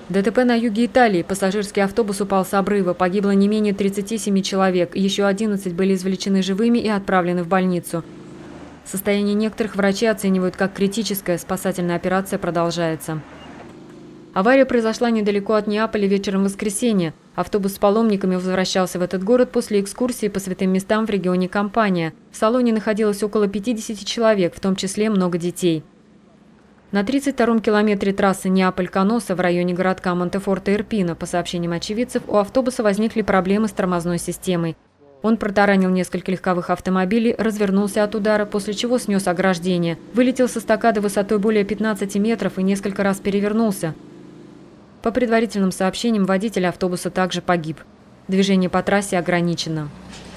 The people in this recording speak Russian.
ДТП на юге Италии. Пассажирский автобус упал с обрыва. Погибло не менее 37 человек. Еще 11 были извлечены живыми и отправлены в больницу. Состояние некоторых врачи оценивают как критическое. Спасательная операция продолжается. Авария произошла недалеко от Неаполя вечером воскресенья. Автобус с паломниками возвращался в этот город после экскурсии по святым местам в регионе Кампания. В салоне находилось около 50 человек, в том числе много детей. На 32-м километре трассы Неаполь-Каноса в районе городка Монтефорте-Ирпино, по сообщениям очевидцев, у автобуса возникли проблемы с тормозной системой. Он протаранил несколько легковых автомобилей, развернулся от удара, после чего снес ограждение, вылетел со эстакады высотой более 15 метров и несколько раз перевернулся. По предварительным сообщениям, водитель автобуса также погиб. Движение по трассе ограничено.